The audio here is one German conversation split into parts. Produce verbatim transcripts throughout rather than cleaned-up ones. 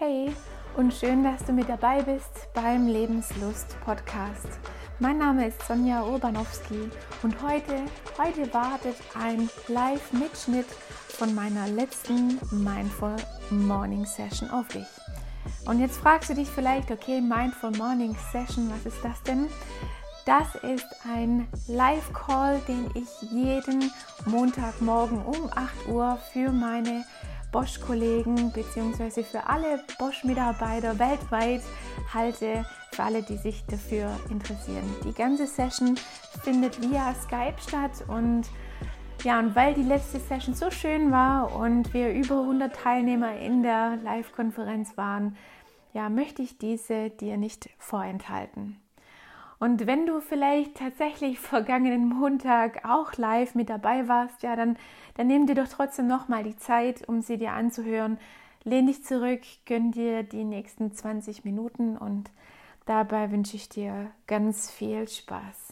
Hey und schön, dass du mit dabei bist beim Lebenslust-Podcast. Mein Name ist Sonja Urbanowski und heute, heute wartet ein Live-Mitschnitt von meiner letzten Mindful Morning Session auf dich. Und jetzt fragst du dich vielleicht, okay, Mindful Morning Session, was ist das denn? Das ist ein Live-Call, den ich jeden Montagmorgen um acht Uhr für meine Bosch-Kollegen bzw. für alle Bosch-Mitarbeiter weltweit halte, für alle, die sich dafür interessieren. Die ganze Session findet via Skype statt und ja, und weil die letzte Session so schön war und wir über hundert Teilnehmer in der Live-Konferenz waren, ja, möchte ich diese dir nicht vorenthalten. Und wenn du vielleicht tatsächlich vergangenen Montag auch live mit dabei warst, ja, dann, dann nimm dir doch trotzdem nochmal die Zeit, um sie dir anzuhören. Lehn dich zurück, gönn dir die nächsten zwanzig Minuten und dabei wünsche ich dir ganz viel Spaß.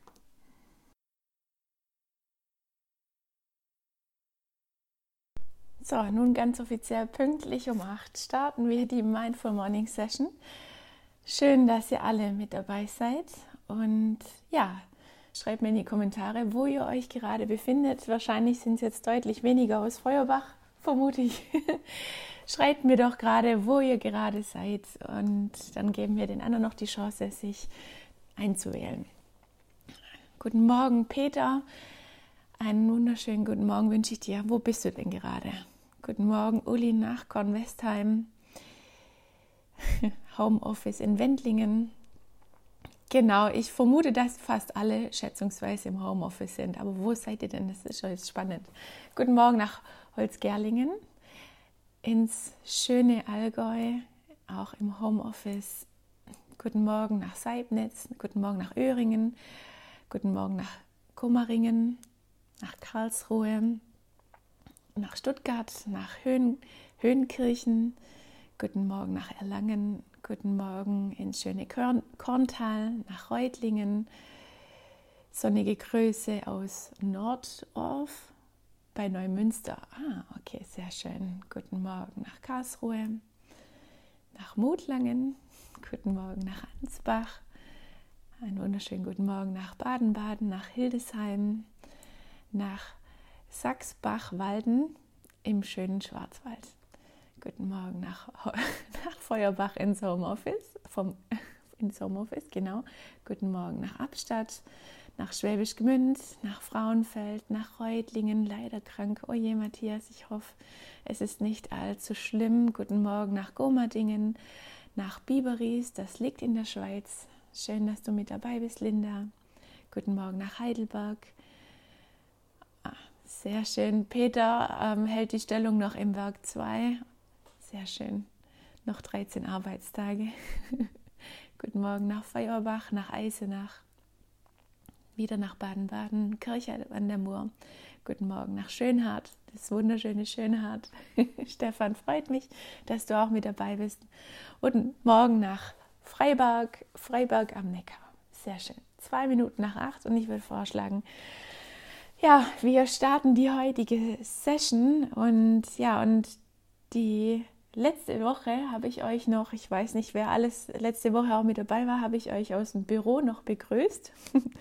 So, nun ganz offiziell pünktlich um acht starten wir die Mindful Morning Session. Schön, dass ihr alle mit dabei seid und ja, schreibt mir in die Kommentare, wo ihr euch gerade befindet. Wahrscheinlich sind es jetzt deutlich weniger aus Feuerbach, vermute ich. Schreibt mir doch gerade, wo ihr gerade seid und dann geben wir den anderen noch die Chance, sich einzuwählen. Guten Morgen, Peter. Einen wunderschönen guten Morgen wünsche ich dir. Wo bist du denn gerade? Guten Morgen, Uli nach Kornwestheim. Homeoffice in Wendlingen. Genau, ich vermute, dass fast alle schätzungsweise im Homeoffice sind. Aber wo seid ihr denn? Das ist schon jetzt spannend. Guten Morgen nach Holzgerlingen, ins schöne Allgäu, auch im Homeoffice. Guten Morgen nach Seibnitz, guten Morgen nach Öhringen, guten Morgen nach Kummeringen, nach Karlsruhe, nach Stuttgart, nach Höhen, Höhenkirchen. Guten Morgen nach Erlangen, guten Morgen ins schöne Korn, Korntal, nach Reutlingen, sonnige Grüße aus Nordorf bei Neumünster. Ah, okay, sehr schön. Guten Morgen nach Karlsruhe, nach Mutlangen, guten Morgen nach Ansbach, einen wunderschönen guten Morgen nach Baden-Baden, nach Hildesheim, nach Sachsbach-Walden im schönen Schwarzwald. Guten Morgen nach, nach Feuerbach ins Homeoffice, vom, ins Homeoffice, genau. Guten Morgen nach Abstadt, nach Schwäbisch Gmünd, nach Frauenfeld, nach Reutlingen, leider krank. Oh je, Matthias, ich hoffe, es ist nicht allzu schlimm. Guten Morgen nach Gomadingen, nach Biberies, das liegt in der Schweiz. Schön, dass du mit dabei bist, Linda. Guten Morgen nach Heidelberg. Ah, sehr schön. Peter ähm, hält die Stellung noch im Werk zwei. Sehr schön. Noch dreizehn Arbeitstage. Guten Morgen nach Feuerbach, nach Eisenach, wieder nach Baden-Baden, Kirche an der Mur. Guten Morgen nach Schönhardt, das wunderschöne Schönhardt. Stefan, freut mich, dass du auch mit dabei bist. Und morgen nach Freiberg, Freiberg am Neckar. Sehr schön. Zwei Minuten nach acht und ich würde vorschlagen, ja, wir starten die heutige Session und ja, und die letzte Woche habe ich euch noch, ich weiß nicht, wer alles letzte Woche auch mit dabei war, habe ich euch aus dem Büro noch begrüßt.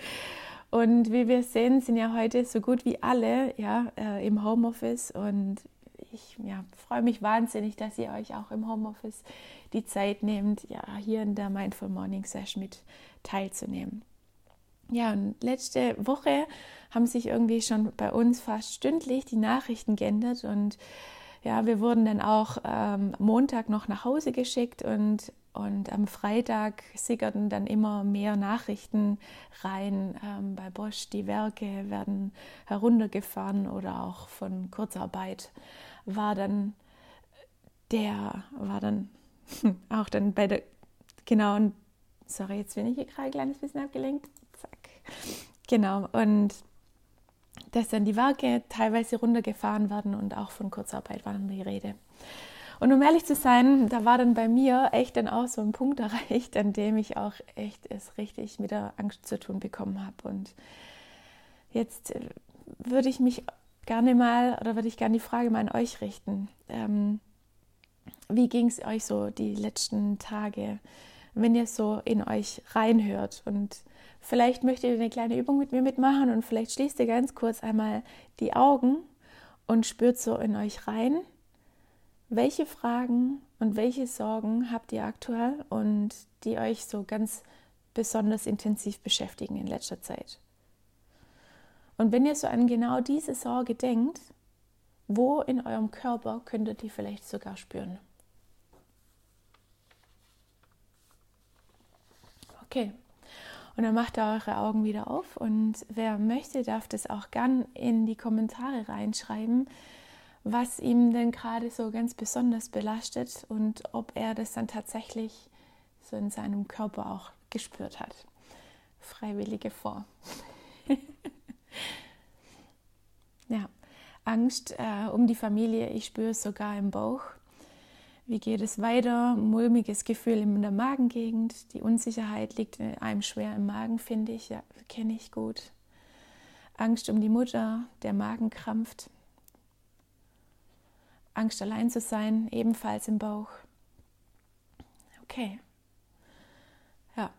Und wie wir sehen, sind ja heute so gut wie alle ja, äh, im Homeoffice. Und ich ja, freue mich wahnsinnig, dass ihr euch auch im Homeoffice die Zeit nehmt, ja, hier in der Mindful Morning Session mit teilzunehmen. Ja, und letzte Woche haben sich irgendwie schon bei uns fast stündlich die Nachrichten geändert und ja, wir wurden dann auch ähm, Montag noch nach Hause geschickt und, und am Freitag sickerten dann immer mehr Nachrichten rein. Ähm, bei Bosch, die Werke werden heruntergefahren oder auch von Kurzarbeit war dann der, war dann auch dann bei der, genau, und sorry, jetzt bin ich hier gerade ein kleines bisschen abgelenkt. Zack. Genau, und dass dann die Werke teilweise runtergefahren werden und auch von Kurzarbeit war dann die Rede. Und um ehrlich zu sein, da war dann bei mir echt dann auch so ein Punkt erreicht, an dem ich auch echt es richtig mit der Angst zu tun bekommen habe. Und jetzt würde ich mich gerne mal, oder würde ich gerne die Frage mal an euch richten. Ähm, Wie ging es euch so die letzten Tage, wenn ihr so in euch reinhört? Und vielleicht möchtet ihr eine kleine Übung mit mir mitmachen und vielleicht schließt ihr ganz kurz einmal die Augen und spürt so in euch rein. Welche Fragen und welche Sorgen habt ihr aktuell und die euch so ganz besonders intensiv beschäftigen in letzter Zeit? Und wenn ihr so an genau diese Sorge denkt, wo in eurem Körper könnt ihr die vielleicht sogar spüren? Okay, und dann macht ihr eure Augen wieder auf und wer möchte, darf das auch gern in die Kommentare reinschreiben, was ihm denn gerade so ganz besonders belastet und ob er das dann tatsächlich so in seinem Körper auch gespürt hat. Freiwillige vor. Ja, Angst äh, um die Familie, ich spüre es sogar im Bauch. Wie geht es weiter? Mulmiges Gefühl in der Magengegend. Die Unsicherheit liegt einem schwer im Magen, finde ich. Ja, kenne ich gut. Angst um die Mutter, der Magen krampft. Angst, allein zu sein, ebenfalls im Bauch. Okay. Ja.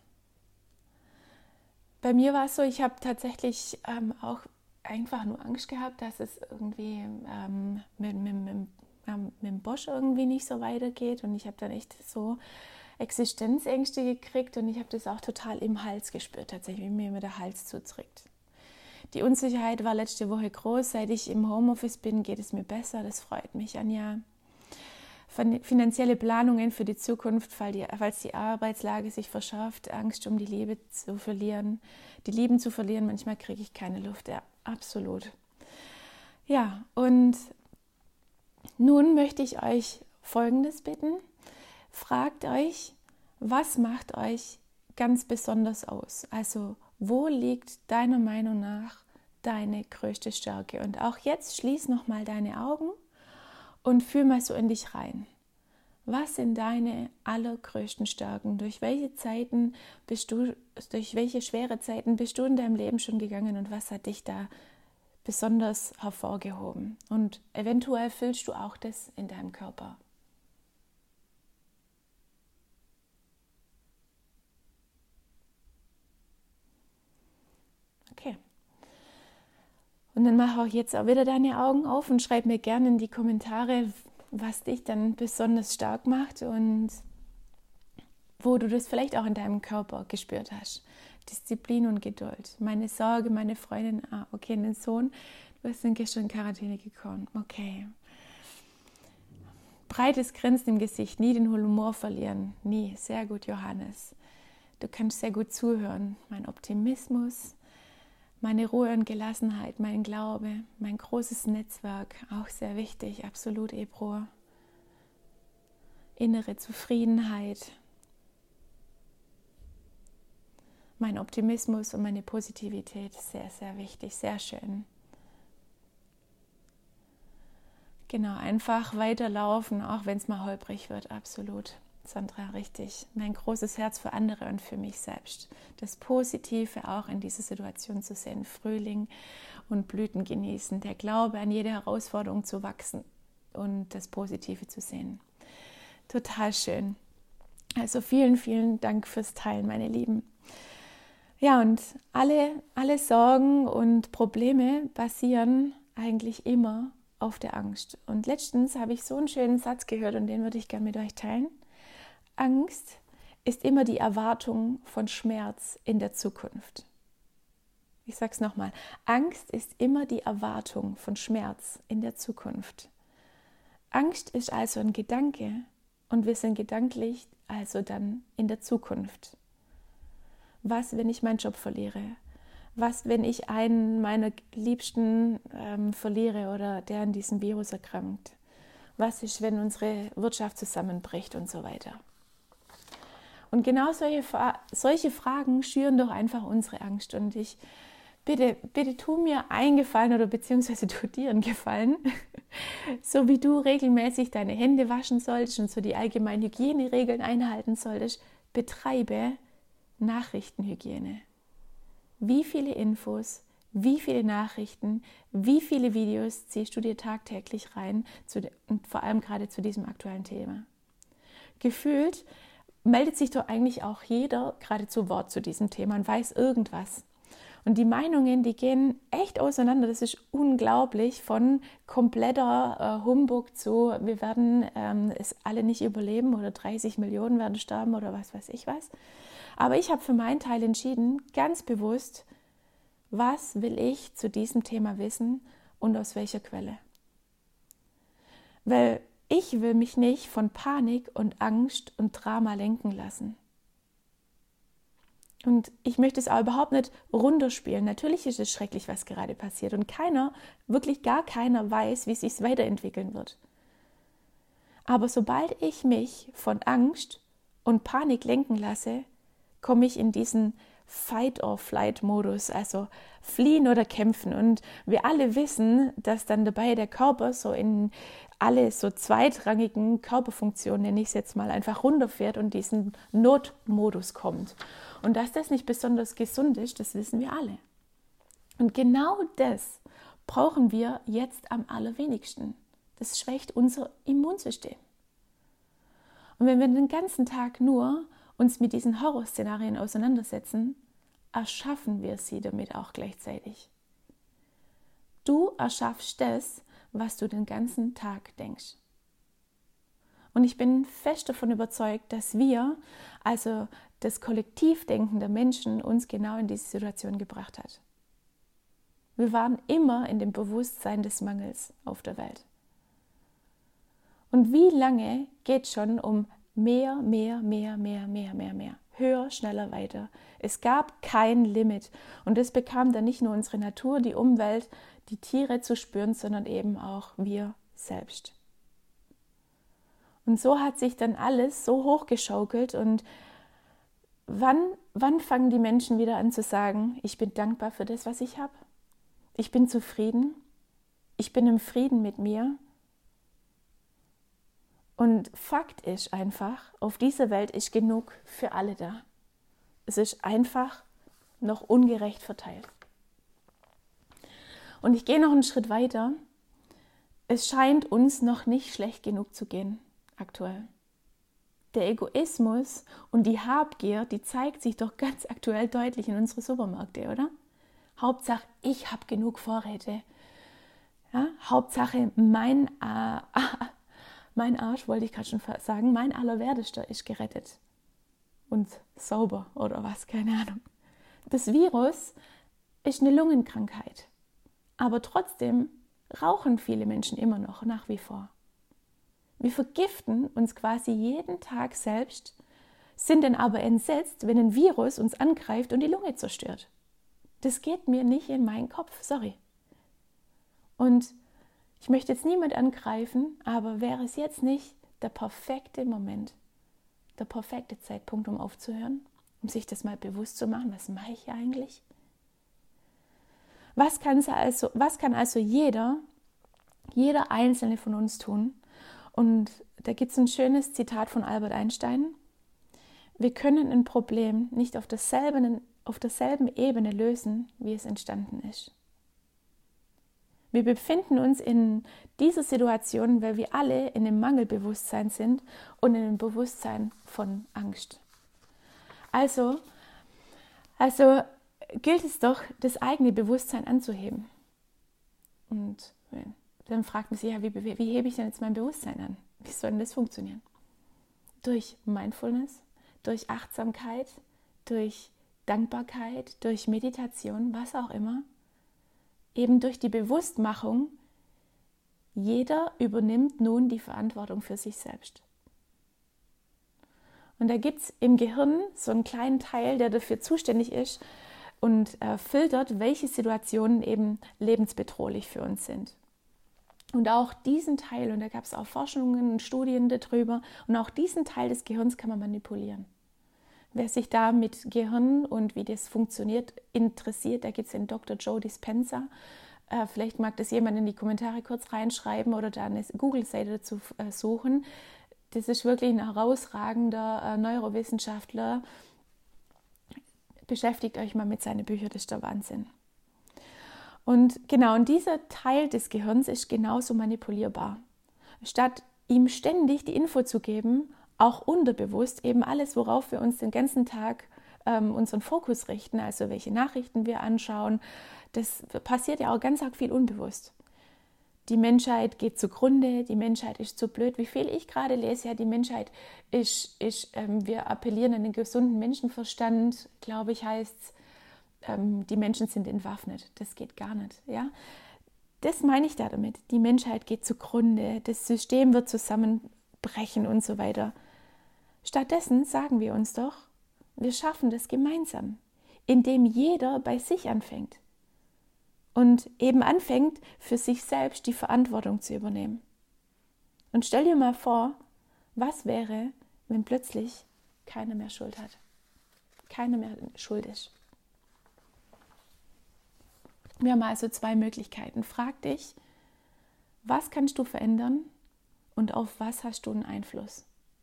Bei mir war es so, ich habe tatsächlich ähm, auch einfach nur Angst gehabt, dass es irgendwie ähm, mit, mit, mit, mit dem Bosch irgendwie nicht so weitergeht. Und ich habe dann echt so Existenzängste gekriegt und ich habe das auch total im Hals gespürt, tatsächlich, wie mir immer der Hals zudrückt. Die Unsicherheit war letzte Woche groß. Seit ich im Homeoffice bin, geht es mir besser. Das freut mich, Anja. Finanzielle Planungen für die Zukunft, falls die Arbeitslage sich verschärft, Angst um die Liebe zu verlieren, die Lieben zu verlieren. Manchmal kriege ich keine Luft. Ja, absolut. Ja, und nun möchte ich euch Folgendes bitten. Fragt euch, was macht euch ganz besonders aus? Also, wo liegt deiner Meinung nach deine größte Stärke? Und auch jetzt schließ nochmal deine Augen und fühl mal so in dich rein. Was sind deine allergrößten Stärken? Durch welche Zeiten bist du, durch welche schwere Zeiten bist du in deinem Leben schon gegangen und was hat dich da besonders hervorgehoben? Und eventuell fühlst du auch das in deinem Körper. Okay. Und dann mach auch jetzt auch wieder deine Augen auf und schreib mir gerne in die Kommentare, was dich dann besonders stark macht und wo du das vielleicht auch in deinem Körper gespürt hast. Disziplin und Geduld. Meine Sorge, meine Freundin, ah, okay, den Sohn, du hast dann gestern in Quarantäne gekommen. Okay. Breites Grinsen im Gesicht, nie den Humor verlieren. Nie. Sehr gut, Johannes. Du kannst sehr gut zuhören. Mein Optimismus, meine Ruhe und Gelassenheit, mein Glaube, mein großes Netzwerk, auch sehr wichtig, absolut, Ebro. Innere Zufriedenheit, mein Optimismus und meine Positivität, sehr, sehr wichtig, sehr schön. Genau, einfach weiterlaufen, auch wenn es mal holprig wird, absolut. Sandra, richtig. Mein großes Herz für andere und für mich selbst. Das Positive auch in dieser Situation zu sehen. Frühling und Blüten genießen. Der Glaube, an jede Herausforderung zu wachsen und das Positive zu sehen. Total schön. Also vielen, vielen Dank fürs Teilen, meine Lieben. Ja, und alle, alle Sorgen und Probleme basieren eigentlich immer auf der Angst. Und letztens habe ich so einen schönen Satz gehört und den würde ich gerne mit euch teilen. Angst ist immer die Erwartung von Schmerz in der Zukunft. Ich sage es nochmal. Angst ist immer die Erwartung von Schmerz in der Zukunft. Angst ist also ein Gedanke und wir sind gedanklich also dann in der Zukunft. Was, wenn ich meinen Job verliere? Was, wenn ich einen meiner Liebsten ähm, verliere oder der an diesem Virus erkrankt? Was ist, wenn unsere Wirtschaft zusammenbricht und so weiter? Und genau solche, solche Fragen schüren doch einfach unsere Angst. Und ich bitte, bitte tu mir einen Gefallen oder beziehungsweise tu dir einen Gefallen, so wie du regelmäßig deine Hände waschen solltest und so die allgemeinen Hygieneregeln einhalten solltest, betreibe Nachrichtenhygiene. Wie viele Infos, Wie viele Nachrichten, wie viele Videos ziehst du dir tagtäglich rein zu de- und vor allem gerade zu diesem aktuellen Thema? Gefühlt meldet sich doch eigentlich auch jeder gerade zu Wort zu diesem Thema und weiß irgendwas. Und die Meinungen, die gehen echt auseinander. Das ist unglaublich, von kompletter äh, Humbug zu, wir werden ähm, es alle nicht überleben oder dreißig Millionen werden sterben oder was weiß ich was. Aber ich habe für meinen Teil entschieden, ganz bewusst, was will ich zu diesem Thema wissen und aus welcher Quelle. Weil ich will mich nicht von Panik und Angst und Drama lenken lassen. Und ich möchte es auch überhaupt nicht runterspielen. Natürlich ist es schrecklich, was gerade passiert. Und keiner, wirklich gar keiner weiß, wie es sich weiterentwickeln wird. Aber sobald ich mich von Angst und Panik lenken lasse, komme ich in diesen Fight-or-Flight-Modus, also fliehen oder kämpfen. Und wir alle wissen, dass dann dabei der Körper so in alle so zweitrangigen Körperfunktionen, nenne ich es jetzt mal, einfach runterfährt und diesen Notmodus kommt. Und dass das nicht besonders gesund ist, das wissen wir alle. Und genau das brauchen wir jetzt am allerwenigsten. Das schwächt unser Immunsystem. Und wenn wir den ganzen Tag nur uns mit diesen Horrorszenarien auseinandersetzen, erschaffen wir sie damit auch gleichzeitig. Du erschaffst das, was du den ganzen Tag denkst. Und ich bin fest davon überzeugt, dass wir, also das Kollektivdenken der Menschen, uns genau in diese Situation gebracht hat. Wir waren immer in dem Bewusstsein des Mangels auf der Welt. Und wie lange geht es schon um mehr, mehr, mehr, mehr, mehr, mehr, mehr? Höher, schneller, weiter. Es gab kein Limit. Und das bekam dann nicht nur unsere Natur, die Umwelt, die Tiere zu spüren, sondern eben auch wir selbst. Und so hat sich dann alles so hochgeschaukelt. Und wann, wann fangen die Menschen wieder an zu sagen, ich bin dankbar für das, was ich habe? Ich bin zufrieden. Ich bin im Frieden mit mir. Und Fakt ist einfach, auf dieser Welt ist genug für alle da. Es ist einfach noch ungerecht verteilt. Und ich gehe noch einen Schritt weiter. Es scheint uns noch nicht schlecht genug zu gehen, aktuell. Der Egoismus und die Habgier, die zeigt sich doch ganz aktuell deutlich in unseren Supermärkten, oder? Hauptsache, ich habe genug Vorräte. Ja? Hauptsache, mein, äh, mein Arsch, wollte ich gerade schon sagen, mein Allerwertester ist gerettet. Und sauber oder was, keine Ahnung. Das Virus ist eine Lungenkrankheit. Aber trotzdem rauchen viele Menschen immer noch, nach wie vor. Wir vergiften uns quasi jeden Tag selbst, sind dann aber entsetzt, wenn ein Virus uns angreift und die Lunge zerstört. Das geht mir nicht in meinen Kopf, sorry. Und ich möchte jetzt niemand angreifen, aber wäre es jetzt nicht der perfekte Moment, der perfekte Zeitpunkt, um aufzuhören, um sich das mal bewusst zu machen, was mache ich eigentlich? Was kann also, was kann also jeder, jeder Einzelne von uns tun? Und da gibt es ein schönes Zitat von Albert Einstein. Wir können ein Problem nicht auf derselben, auf derselben Ebene lösen, wie es entstanden ist. Wir befinden uns in dieser Situation, weil wir alle in einem Mangelbewusstsein sind und in einem Bewusstsein von Angst. Also, also gilt es doch, das eigene Bewusstsein anzuheben. Und dann fragt man sich, ja, wie, wie, wie hebe ich denn jetzt mein Bewusstsein an? Wie soll denn das funktionieren? Durch Mindfulness, durch Achtsamkeit, durch Dankbarkeit, durch Meditation, was auch immer. Eben durch die Bewusstmachung, jeder übernimmt nun die Verantwortung für sich selbst. Und da gibt es im Gehirn so einen kleinen Teil, der dafür zuständig ist und äh, filtert, welche Situationen eben lebensbedrohlich für uns sind. Und auch diesen Teil, und da gab es auch Forschungen und Studien darüber, und auch diesen Teil des Gehirns kann man manipulieren. Wer sich da mit Gehirn und wie das funktioniert interessiert, da gibt es den Doktor Joe Dispenza. Äh, vielleicht mag das jemand in die Kommentare kurz reinschreiben oder da eine Google-Seite dazu äh, suchen. Das ist wirklich ein herausragender äh, Neurowissenschaftler. Beschäftigt euch mal mit seinen Büchern, das ist der Wahnsinn. Und genau, und dieser Teil des Gehirns ist genauso manipulierbar. Statt ihm ständig die Info zu geben, auch unterbewusst, eben alles, worauf wir uns den ganzen Tag ähm, unseren Fokus richten, also welche Nachrichten wir anschauen, das passiert ja auch ganz arg viel unbewusst. Die Menschheit geht zugrunde, die Menschheit ist zu blöd. Wie viel ich gerade lese, ja, die Menschheit ist, ist ähm, wir appellieren an den gesunden Menschenverstand, glaube ich, heißt es, ähm, die Menschen sind entwaffnet. Das geht gar nicht, ja. Das meine ich da damit. Die Menschheit geht zugrunde, das System wird zusammenbrechen und so weiter. Stattdessen sagen wir uns doch, wir schaffen das gemeinsam, indem jeder bei sich anfängt. Und eben anfängt, für sich selbst die Verantwortung zu übernehmen. Und stell dir mal vor, was wäre, wenn plötzlich keiner mehr Schuld hat. Keiner mehr schuld ist. Wir haben also zwei Möglichkeiten. Frag dich, was kannst du verändern und auf was hast du einen Einfluss?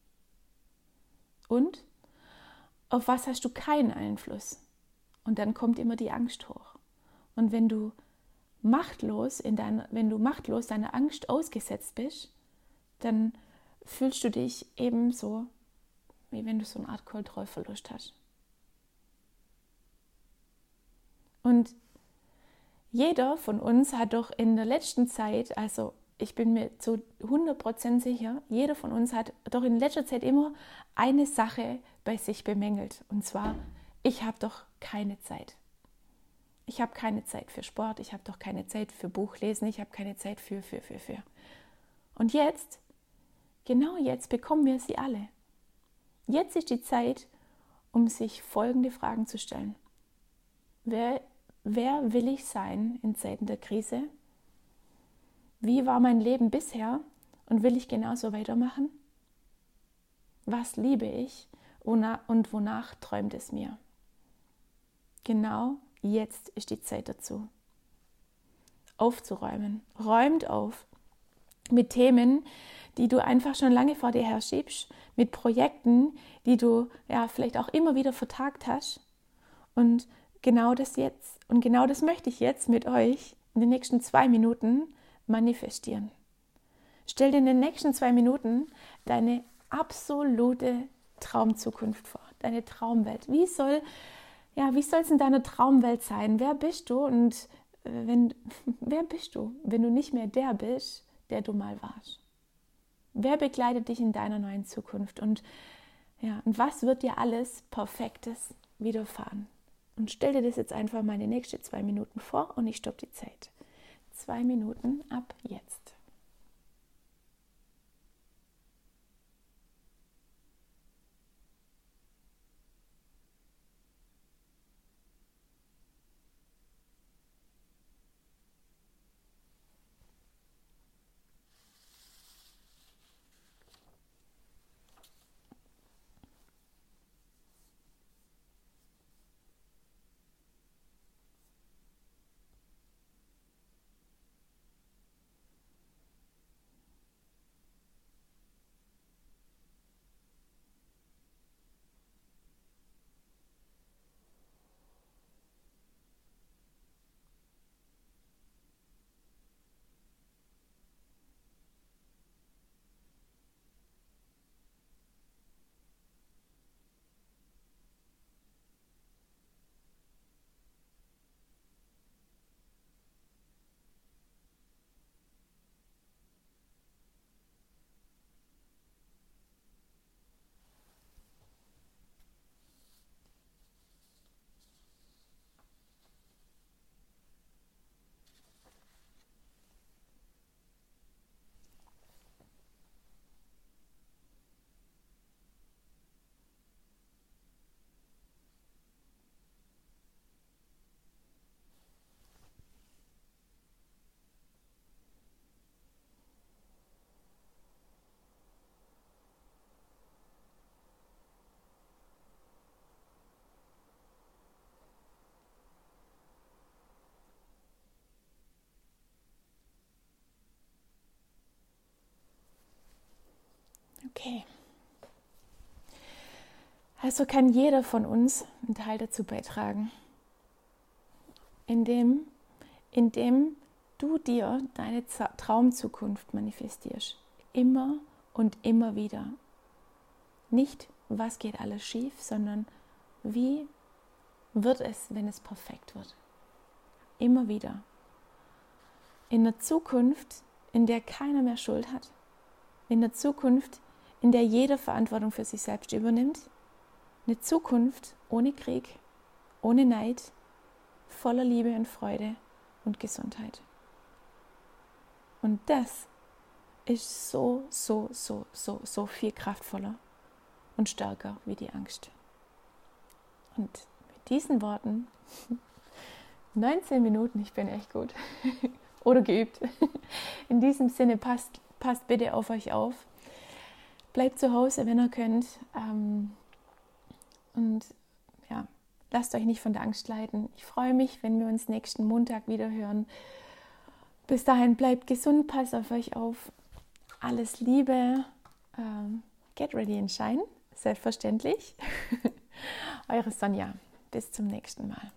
Und auf was hast du keinen Einfluss? Und dann kommt immer die Angst hoch. Und wenn du machtlos in deiner, wenn du machtlos deiner Angst ausgesetzt bist, dann fühlst du dich ebenso, wie wenn du so eine Art Kontrollverlust hast. Und jeder von uns hat doch in der letzten Zeit, also ich bin mir zu hundert Prozent sicher, jeder von uns hat doch in letzter Zeit immer eine Sache bei sich bemängelt. Und zwar, ich habe doch keine Zeit. Ich habe keine Zeit für Sport, ich habe doch keine Zeit für Buchlesen, ich habe keine Zeit für, für, für, für. Und jetzt, genau jetzt bekommen wir sie alle. Jetzt ist die Zeit, um sich folgende Fragen zu stellen. Wer, wer will ich sein in Zeiten der Krise? Wie war mein Leben bisher und will ich genauso weitermachen? Was liebe ich und wonach träumt es mir? Genau jetzt ist die Zeit dazu. Aufzuräumen. Räumt auf. Mit Themen, die du einfach schon lange vor dir herschiebst. Mit Projekten, die du ja vielleicht auch immer wieder vertagt hast. Und genau das jetzt, und genau das möchte ich jetzt mit euch in den nächsten zwei Minuten manifestieren. Stell dir in den nächsten zwei Minuten deine absolute Traumzukunft vor. Deine Traumwelt. Wie soll Ja, wie soll es in deiner Traumwelt sein? Wer bist du und äh, wenn, wer bist du, wenn du nicht mehr der bist, der du mal warst? Wer begleitet dich in deiner neuen Zukunft? Und, ja, und was wird dir alles Perfektes widerfahren? Und stell dir das jetzt einfach mal in die nächsten zwei Minuten vor und ich stoppe die Zeit. Zwei Minuten ab jetzt. Okay. Also kann jeder von uns einen Teil dazu beitragen, indem indem du dir deine Traumzukunft manifestierst. Immer und immer wieder. Nicht, was geht alles schief, sondern wie wird es, wenn es perfekt wird. Immer wieder. In einer Zukunft, in der keiner mehr Schuld hat. In einer Zukunft, in der jeder Verantwortung für sich selbst übernimmt. Eine Zukunft ohne Krieg, ohne Neid, voller Liebe und Freude und Gesundheit. Und das ist so, so, so, so, so viel kraftvoller und stärker wie die Angst. Und mit diesen Worten, neunzehn Minuten, ich bin echt gut oder geübt. In diesem Sinne, passt, passt bitte auf euch auf. Bleibt zu Hause, wenn ihr könnt. Ähm, und ja, lasst euch nicht von der Angst leiten. Ich freue mich, wenn wir uns nächsten Montag wieder hören. Bis dahin, bleibt gesund, passt auf euch auf. Alles Liebe. Ähm, get ready and shine. Selbstverständlich. Eure Sonja. Bis zum nächsten Mal.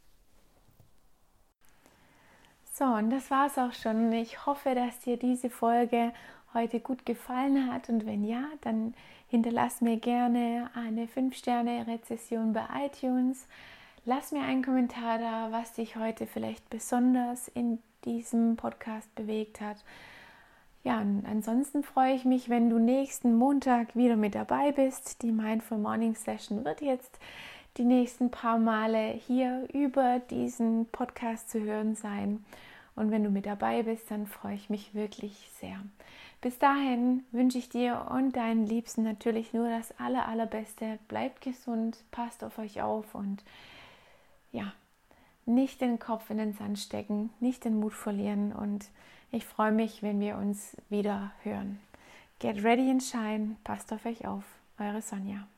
So, und das war es auch schon. Ich hoffe, dass dir diese Folge heute gut gefallen hat. Und wenn ja, dann hinterlass mir gerne eine fünf Sterne Rezession bei iTunes. Lass mir einen Kommentar da, was dich heute vielleicht besonders in diesem Podcast bewegt hat. Ja, und ansonsten freue ich mich, wenn du nächsten Montag wieder mit dabei bist. Die Mindful Morning Session wird jetzt die nächsten paar Male hier über diesen Podcast zu hören sein. Und wenn du mit dabei bist, dann freue ich mich wirklich sehr. Bis dahin wünsche ich dir und deinen Liebsten natürlich nur das aller, allerbeste. Bleibt gesund, passt auf euch auf und ja, nicht den Kopf in den Sand stecken, nicht den Mut verlieren. Und ich freue mich, wenn wir uns wieder hören. Get ready and shine, passt auf euch auf. Eure Sonja.